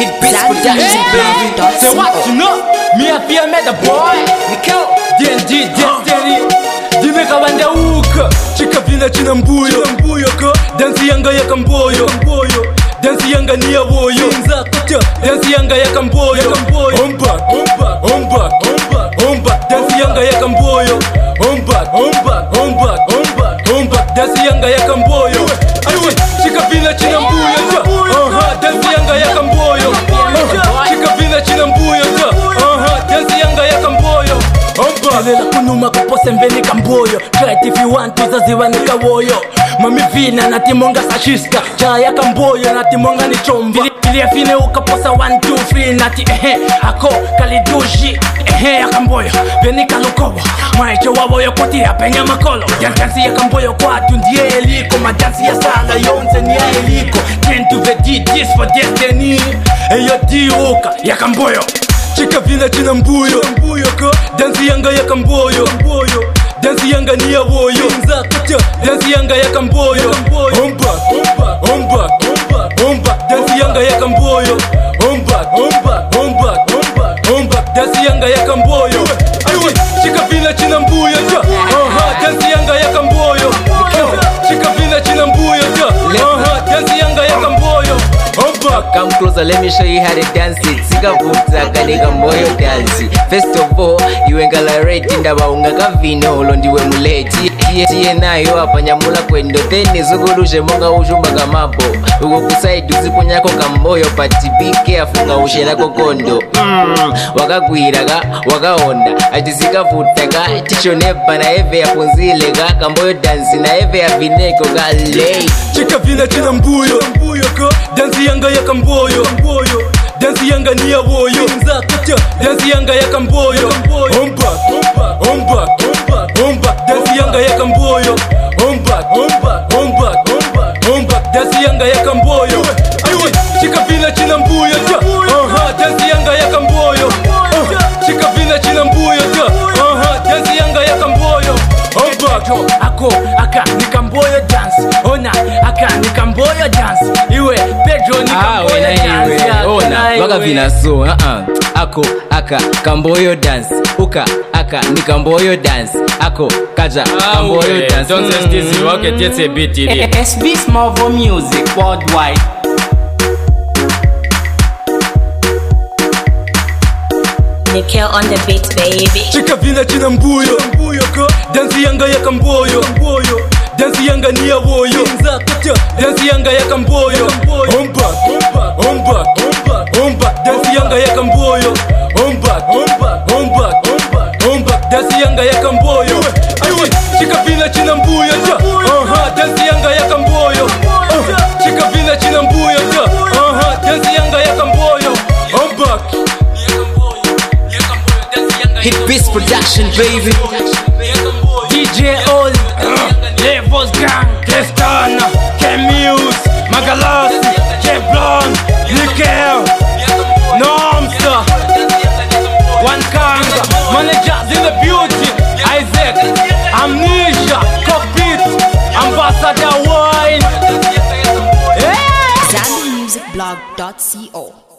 Hit Beats Production, baby. Say what you know? Me a fear me the boy. Nikao, D&D, Destiny. Dimeka wanda uka. Chika vina china mbuyo ka. Dansi yanga ya kamboyo. Dansi yanga ni ya woyo. Dansi yanga ya kamboyo. Omba. Dansi yanga ya kamboyo. Omba. Dansi yanga ya kamboyo. Chika vina china mbuyo ka. Dansi yanga ya kamboyo. Chika vina china mbuyo ka. Dansi yanga ya kamboyo. Lela kunuma kupose mbeni kamboyo. Try it if you want to zaziwa ni kawoyo. Mami vina na timonga sashiska. Chaya kamboyo na timonga ni chomba. Ili afine ukaposa 1, 2, 3 nati ako kalidushi ya kamboyo. Veni kalukobo maiche wawoyo kuti ya penya makolo. Dansi ya kamboyo kwa tundie eliko. Madansi ya sala yonze ni eliko. Turn to the D, this for destiny. Eyo diuka ya kamboyo. Chika vina china mbuyo ka. Dansi yanga ya kamboyo. Dansi yanga ni ya woyo. Dansi yanga ya kamboyo. Omba. Dansi yanga ya kamboyo. Omba. Dansi yanga ya kamboyo. Chika vina china mbuyo ka. Dansi yanga ya kamboyo. Chika vina china mbuyo ka. Dansi yanga ya kamboyo. Come closer, let me show you how to dance it. Sika vuta kanika moyo dance. First of all, iwe ngalareti ndabaunga kavino ulondiwe muleti. Tiye nayo apanyamula kwendo. Then zuguruje monga ujumba kamabo. Ugo kusaidu ziponyako kamboyo. Pati be careful nga ushelako kondo. Wakagwiraga, wakaonda. Ati sika vutaga, ticho nepa na eve ya punzilega. Kamboyo dance na eve ya vineko gale. Chika vina china mbuyo ka. Dansi yanga ya kamboyo. Dansi yanga ni ya woyo. Dansi yanga ya kamboyo. Omba. Dansi yanga ya kamboyo. Omba. Dansi yanga ya kamboyo. Chika vina china mbuyo ka. Dansi yanga ya kamboyo. Chika vina china mbuyo ka. Dansi yanga ya kamboyo. Omba. Aka ni kamboyo dance. Ona aka ni kamboyo dance. Iwe Pedro ni kamboyo dance. Ona waka vina so ako aka kamboyo dance. Uka aka ni kamboyo dance. Ako kaja kamboyo dance. Don't say this, you won't get a bit in SB Small Music worldwide. Nikao on the beat, baby. Chika vina china mbuyo ka. Dansi yanga ya kamboyo. Dansi yanga ni ya woyo. Dansi yanga ya kamboyo. Omba. Dansi yanga ya kamboyo. Omba. Dansi yanga ya kamboyo. Chika vina china mbuyo ka. Dansi yanga ya kamboyo. Chika vina china mbuyo ka. Dansi yanga ya kamboyo. Omba. Hit Beats Production, baby. DJ All Levels Gang, Kristana, K-Muse, Magalasi, K-Blonde, Nikao, Nomsa, One Kanga, Managers in the Beauty, Isaac, Amnesia, Cockpit, Ambassador Wine. ZambiMusicBlog.co